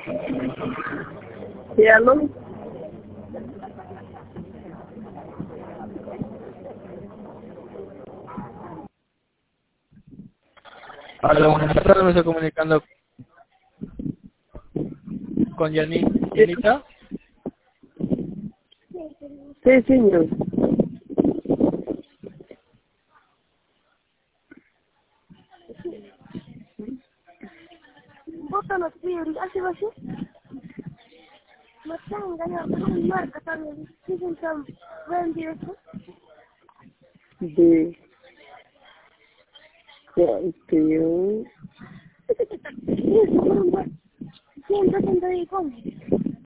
Sí, aló. Hola, buenas tardes, me estoy comunicando con Yanita. Sí, señor. Bótalo, tío, así va así. Me están engañando, no me marca también. Dicen que vendido eso. De campeón. 170 y con.